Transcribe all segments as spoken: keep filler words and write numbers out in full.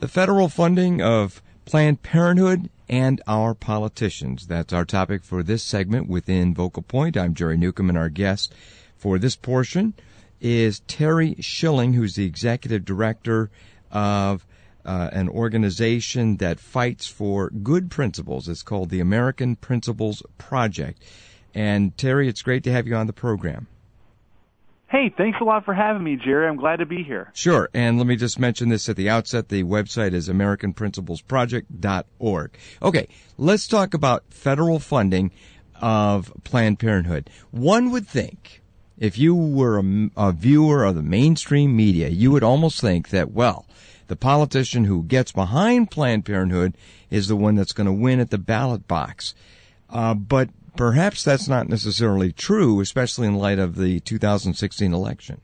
the federal funding of Planned Parenthood and our politicians. That's our topic for this segment within Vocal Point. I'm Jerry Newcomb, and our guest for this portion is Terry Schilling, who's the executive director of uh, an organization that fights for good principles. It's called the American Principles Project. And Terry, it's great to have you on the program. Hey, thanks a lot for having me, Jerry. I'm glad to be here. Sure. And let me just mention this at the outset. The website is american principles project dot org. Okay, let's talk about federal funding of Planned Parenthood. One would think, if you were a, a viewer of the mainstream media, you would almost think that, well, the politician who gets behind Planned Parenthood is the one that's going to win at the ballot box. Uh, but perhaps that's not necessarily true, especially in light of the two thousand sixteen election.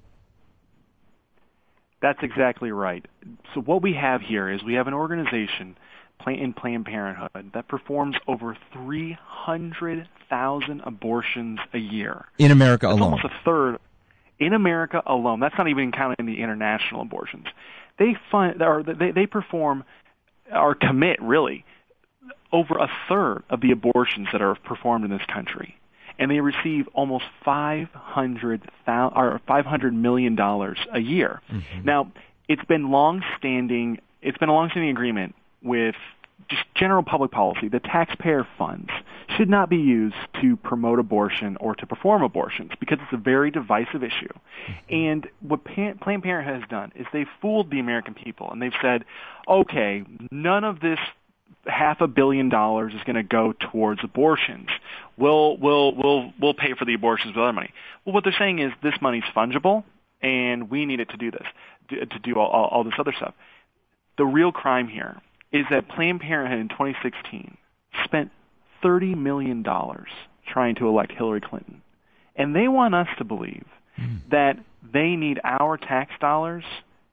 That's exactly right. So what we have here is we have an organization in Planned Parenthood that performs over three hundred thousand abortions a year. In America That's alone. Almost a third. In America alone. That's not even counting the international abortions. They fund, or they, they perform, or commit, really, over a third of the abortions that are performed in this country, and they receive almost five hundred thousand or five hundred million dollars a year. Mm-hmm. Now, it's been long-standing. It's been a long-standing agreement with just general public policy. The taxpayer funds should not be used to promote abortion or to perform abortions because it's a very divisive issue. Mm-hmm. And what Pan- Planned Parenthood has done is they've fooled the American people, and they've said, okay, none of this half a billion dollars is going to go towards abortions. We'll we'll we'll we'll pay for the abortions with other money. Well, what they're saying is this money's fungible, and we need it to do this, to do all, all, all this other stuff. The real crime here is that Planned Parenthood in twenty sixteen spent thirty million dollars trying to elect Hillary Clinton, and they want us to believe mm. that they need our tax dollars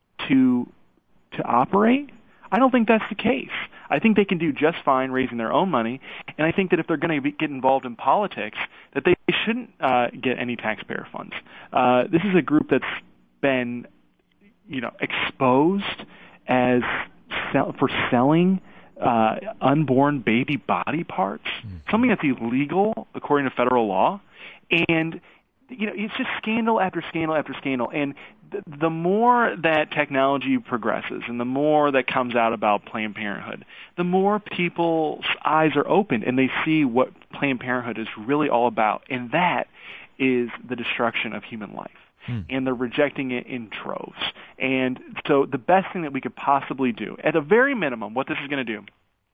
to to operate. I don't think that's the case. I think they can do just fine raising their own money, and I think that if they're going to get involved in politics, that they shouldn't uh, get any taxpayer funds. Uh, this is a group that's been, you know, exposed as sell- for selling uh, unborn baby body parts, mm-hmm. something that's illegal according to federal law, and you know, it's just scandal after scandal after scandal. And th- the more that technology progresses and the more that comes out about Planned Parenthood, the more people's eyes are opened and they see what Planned Parenthood is really all about. And that is the destruction of human life. Hmm. And they're rejecting it in droves. And so the best thing that we could possibly do, at a very minimum, what this is going to do,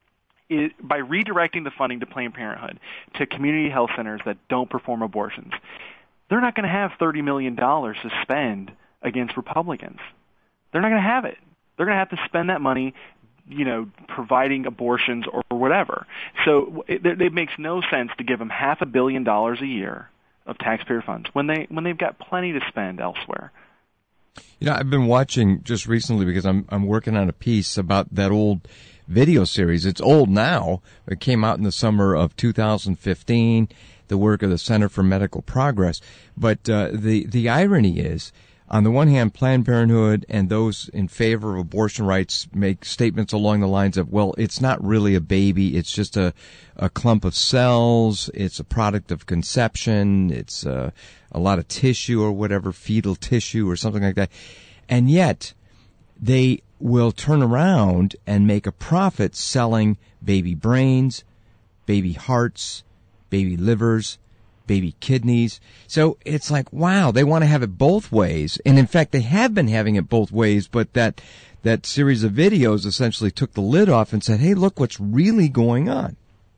is by redirecting the funding to Planned Parenthood to community health centers that don't perform abortions, they're not going to have thirty million dollars to spend against Republicans. They're not going to have it. They're going to have to spend that money, you know, providing abortions or whatever. So it, it makes no sense to give them half a billion dollars a year of taxpayer funds when they when they've got plenty to spend elsewhere. You know, I've been watching just recently because I'm I'm working on a piece about that old video series. It's old now. It came out in the summer of two thousand fifteen. The work of the Center for Medical Progress. But uh, the the irony is, on the one hand, Planned Parenthood and those in favor of abortion rights make statements along the lines of, well, it's not really a baby, it's just a, a clump of cells, it's a product of conception, it's uh, a lot of tissue or whatever, fetal tissue or something like that. And yet, they will turn around and make a profit selling baby brains, baby hearts, baby livers, baby kidneys. So it's like, wow, they want to have it both ways. And in fact, they have been having it both ways, but that that series of videos essentially took the lid off and said, hey, look what's really going on.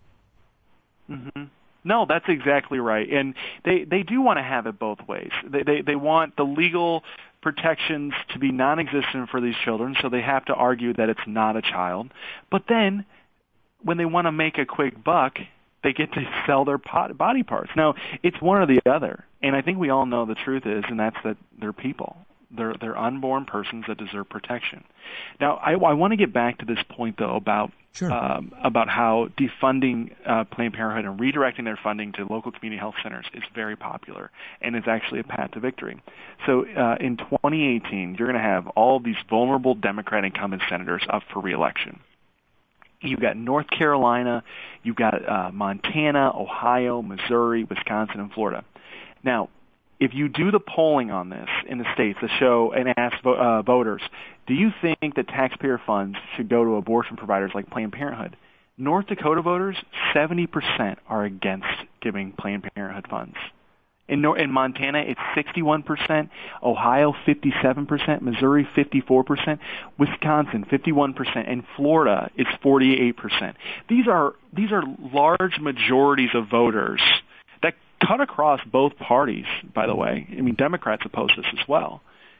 Mm-hmm. No, that's exactly right. And they, they do want to have it both ways. They, they, they want the legal protections to be non-existent for these children, so they have to argue that it's not a child. But then when they want to make a quick buck, they get to sell their body parts. Now, it's one or the other, and I think we all know the truth is, and that's that they're people. They're, they're unborn persons that deserve protection. Now, I, I want to get back to this point, though, about Sure. um, about how defunding uh, Planned Parenthood and redirecting their funding to local community health centers is very popular and is actually a path to victory. So uh, in twenty eighteen, you're going to have all of these vulnerable Democrat incumbent senators up for re-election. You've got North Carolina, you've got uh, Montana, Ohio, Missouri, Wisconsin, and Florida. Now, if you do the polling on this in the states to show and ask vo- uh, voters, do you think that taxpayer funds should go to abortion providers like Planned Parenthood? North Dakota voters, seventy percent are against giving Planned Parenthood funds. In, Nor- in Montana, it's sixty-one percent, Ohio, fifty-seven percent, Missouri, fifty-four percent, Wisconsin, fifty-one percent, and Florida is forty-eight percent. These are, these are large majorities of voters that cut across both parties, by the way. I mean, Democrats oppose this as well.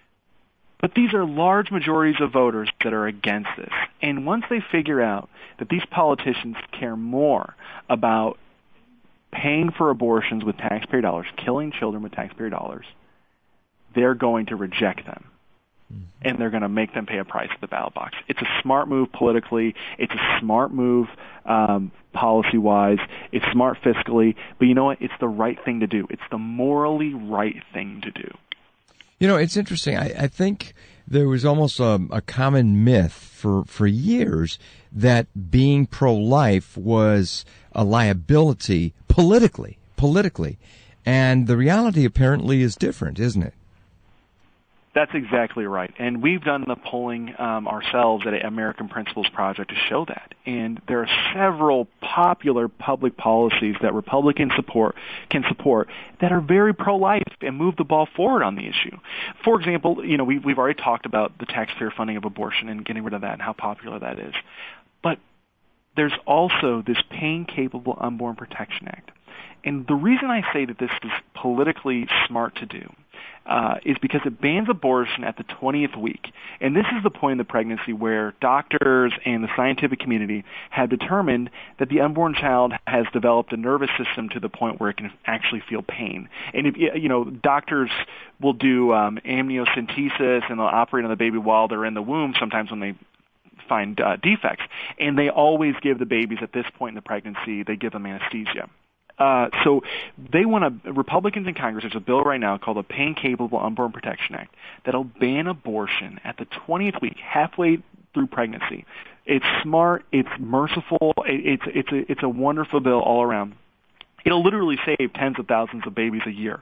But these are large majorities of voters that are against this. And once they figure out that these politicians care more about paying for abortions with taxpayer dollars, killing children with taxpayer dollars, they're going to reject them. And they're going to make them pay a price at the ballot box. It's a smart move politically. It's a smart move um, policy-wise. It's smart fiscally. But you know what? It's the right thing to do. It's the morally right thing to do. You know, it's interesting. I, I think there was almost a, a common myth for, for years that being pro-life was a liability politically, politically. And the reality apparently is different, isn't it? That's exactly right. And we've done the polling um, ourselves at American Principles Project to show that. And there are several popular public policies that Republicans support can support that are very pro-life and move the ball forward on the issue. For example, you know, we've, we've already talked about the taxpayer funding of abortion and getting rid of that and how popular that is. But there's also this Pain-Capable Unborn Protection Act. And the reason I say that this is politically smart to do Uh, is because it bans abortion at the twentieth week. And this is the point in the pregnancy where doctors and the scientific community have determined that the unborn child has developed a nervous system to the point where it can actually feel pain. And, if you know, doctors will do um, amniocentesis and they'll operate on the baby while they're in the womb sometimes when they find uh, defects. And they always give the babies at this point in the pregnancy, they give them anesthesia. Uh, so they want to, Republicans in Congress, there's a bill right now called the Pain-Capable Unborn Protection Act that'll ban abortion at the twentieth week, halfway through pregnancy. It's smart, it's merciful, it, it's, it's, a, it's a wonderful bill all around. It'll literally save tens of thousands of babies a year.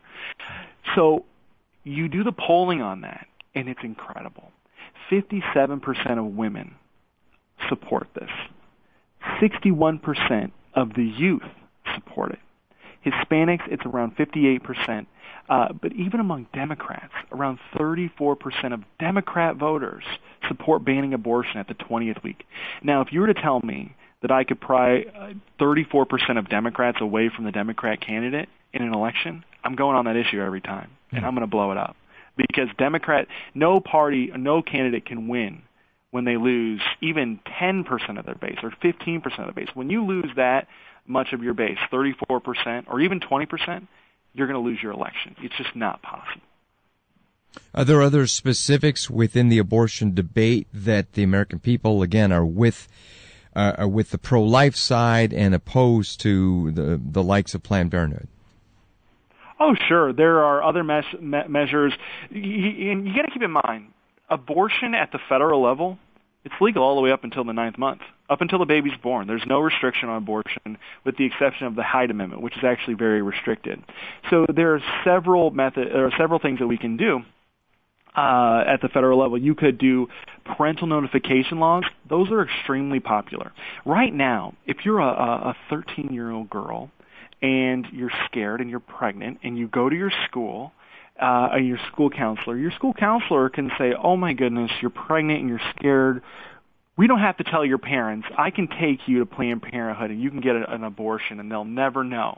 So you do the polling on that, and it's incredible. fifty-seven percent of women support this. sixty-one percent of the youth support it. Hispanics, it's around fifty-eight percent. Uh, but even among Democrats, around thirty-four percent of Democrat voters support banning abortion at the twentieth week. Now, if you were to tell me that I could pry uh, thirty-four percent of Democrats away from the Democrat candidate in an election, I'm going on that issue every time, and I'm going to blow it up. Because Democrat, no party, no candidate can win when they lose even ten percent of their base or fifteen percent of the base. When you lose that much of your base, thirty-four percent or even twenty percent, you're going to lose your election. It's just not possible. Are there other specifics within the abortion debate that the American people, again, are with uh, are with the pro-life side and opposed to the, the likes of Planned Parenthood? Oh, sure. There are other mes- me- measures. You, and you got to keep in mind, abortion at the federal level, it's legal all the way up until the ninth month, up until the baby's born. There's no restriction on abortion, with the exception of the Hyde Amendment, which is actually very restricted. So there are several method, there are several things that we can do uh, at the federal level. You could do parental notification laws. Those are extremely popular. Right now, if you're a thirteen-year-old girl and you're scared and you're pregnant and you go to your school, Uh, your school counselor. Your school counselor can say, oh, my goodness, you're pregnant and you're scared. We don't have to tell your parents. I can take you to Planned Parenthood and you can get a, an abortion and they'll never know.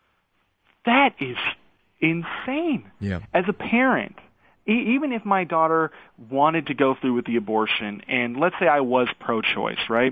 That is insane. Yeah. As a parent, e- even if my daughter wanted to go through with the abortion, and let's say I was pro-choice, right?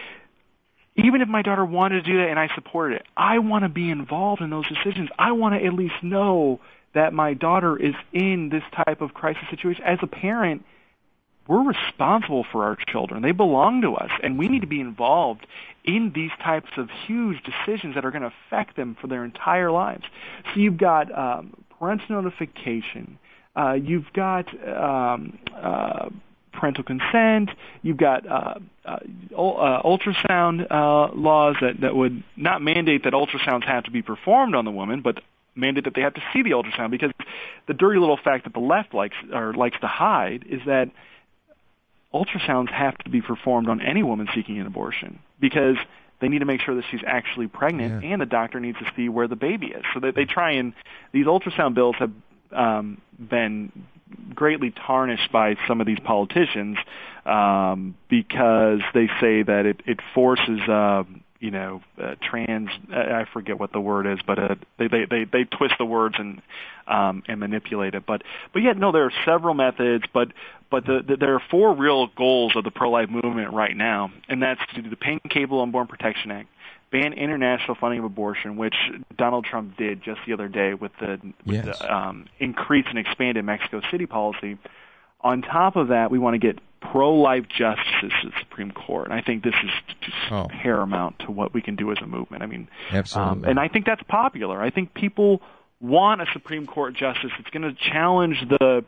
Even if my daughter wanted to do that and I supported it, I want to be involved in those decisions. I want to at least know that my daughter is in this type of crisis situation. As a parent, we're responsible for our children. They belong to us, and we need to be involved in these types of huge decisions that are going to affect them for their entire lives. So you've got um, parental notification. Uh, you've got um, uh, parental consent. You've got uh, uh, uh, ultrasound uh, laws that, that would not mandate that ultrasounds have to be performed on the woman, but mandate that they have to see the ultrasound. Because the dirty little fact that the left likes or likes to hide is that ultrasounds have to be performed on any woman seeking an abortion because they need to make sure that she's actually pregnant, yeah. and the doctor needs to see where the baby is. So that they try and these ultrasound bills have um, been greatly tarnished by some of these politicians um, because they say that it, it forces, uh, you know, uh, trans. I forget what the word is, but uh, they, they they they twist the words and um, and manipulate it. But but yet, no, there are several methods, but but the, the, there are four real goals of the pro-life movement right now, and that's to do the Pain-Capable Unborn Protection Act, ban international funding of abortion, which Donald Trump did just the other day with the, with yes. the um, increased and expanded Mexico City policy. On top of that, we want to get pro-life justices to the Supreme Court, and I think this is just oh. paramount to what we can do as a movement. I mean, absolutely, um, and I think that's popular. I think people want a Supreme Court justice that's going to challenge the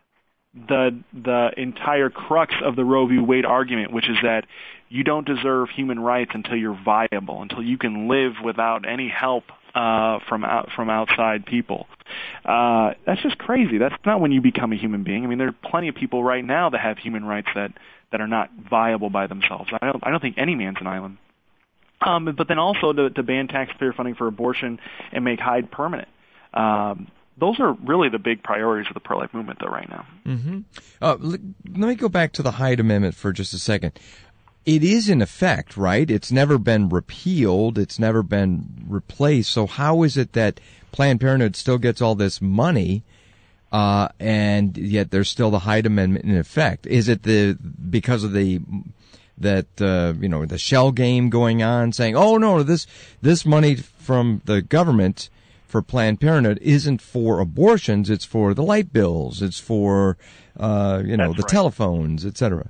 the the entire crux of the Roe v. Wade argument, which is that you don't deserve human rights until you're viable, until you can live without any help uh, from out, from outside people. Uh, that's just crazy. That's not when you become a human being. I mean, there are plenty of people right now that have human rights that, that are not viable by themselves. I don't I don't think any man's an island. Um, but then also to, to ban taxpayer funding for abortion and make Hyde permanent. Um, Those are really the big priorities of the pro-life movement, though, right now. Mm-hmm. Uh, let me go back to the Hyde Amendment for just a second. It is in effect, right? It's never been repealed. It's never been replaced. So how is it that Planned Parenthood still gets all this money, uh, and yet there's still the Hyde Amendment in effect? Is it the because of the that uh, you know the shell game going on, saying, "Oh no, this this money from the government for Planned Parenthood isn't for abortions; it's for the light bills, it's for uh, you know That's the right. telephones, et cetera"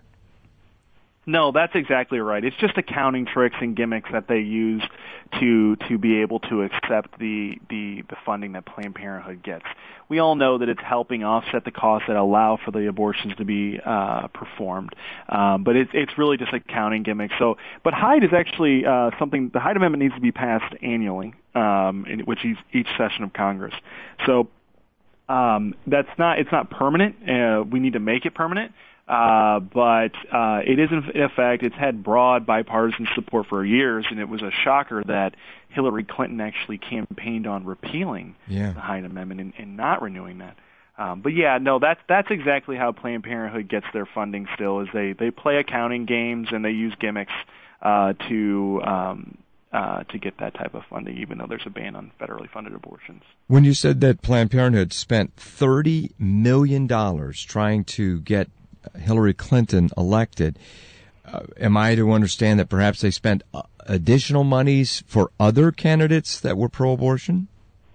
No, that's exactly right. It's just accounting tricks and gimmicks that they use to to be able to accept the the, the funding that Planned Parenthood gets. We all know that it's helping offset the costs that allow for the abortions to be uh, performed, um, but it's it's really just accounting gimmicks. So, but Hyde is actually uh, something. The Hyde Amendment needs to be passed annually, um, in which each, each session of Congress. So um, that's not it's not permanent. Uh, we need to make it permanent. Uh, but uh, it is in effect. It's had broad bipartisan support for years, and it was a shocker that Hillary Clinton actually campaigned on repealing yeah. the Hyde Amendment and, and not renewing that. Um, but yeah, no, that's that's exactly how Planned Parenthood gets their funding. Still, is they they play accounting games and they use gimmicks uh, to. Um, Uh, to get that type of funding, even though there's a ban on federally funded abortions. When you said that Planned Parenthood spent thirty million dollars trying to get Hillary Clinton elected, uh, am I to understand that perhaps they spent uh, additional monies for other candidates that were pro-abortion?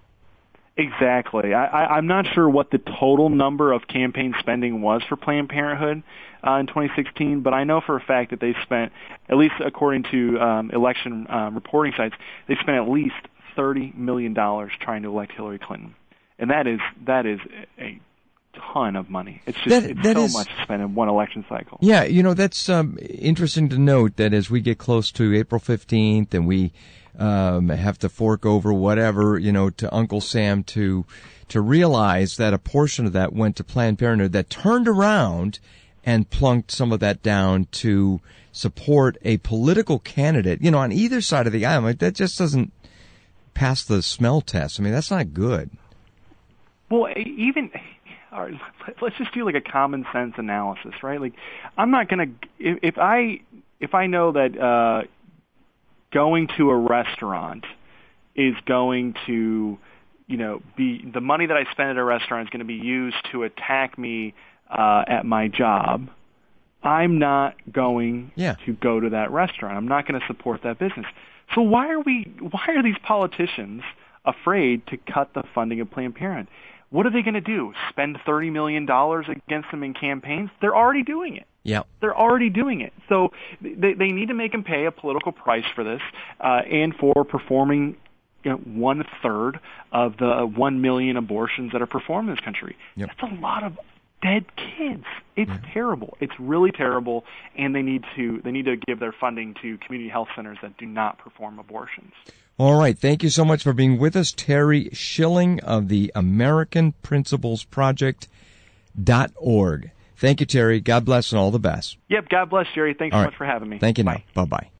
Exactly. I, I, I'm not sure what the total number of campaign spending was for Planned Parenthood uh, in twenty sixteen, but I know for a fact that they spent, at least according to um, election um, reporting sites, they spent at least thirty million dollars trying to elect Hillary Clinton. And that is that is a ton of money. It's just that, it's that so is, much to spend in one election cycle. Yeah, you know, that's um, interesting to note that as we get close to April fifteenth and we um, have to fork over whatever, you know, to Uncle Sam to to realize that a portion of that went to Planned Parenthood that turned around and plunked some of that down to support a political candidate, you know, on either side of the aisle. Like, that just doesn't pass the smell test. I mean, that's not good. Well, even... All right, let's just do like a common sense analysis, right? Like, I'm not gonna if, if I if I know that uh, going to a restaurant is going to, you know, be the money that I spend at a restaurant is going to be used to attack me uh, at my job, I'm not going yeah. to go to that restaurant. I'm not going to support that business. So why are we? Why are these politicians afraid to cut the funding of Planned Parenthood? What are they going to do? Spend thirty million dollars against them in campaigns? They're already doing it. Yeah. They're already doing it. So they, they need to make them pay a political price for this uh, and for performing you know, one third of the one million abortions that are performed in this country. Yep. That's a lot of dead kids. It's yeah. terrible. It's really terrible, and they need to they need to give their funding to community health centers that do not perform abortions. All right. Thank you so much for being with us, Terry Schilling of the American Principles Project dot org. Thank you, Terry. God bless and all the best. Yep. God bless, Jerry. Thanks all so right. much for having me. Thank you. Bye. Bye bye.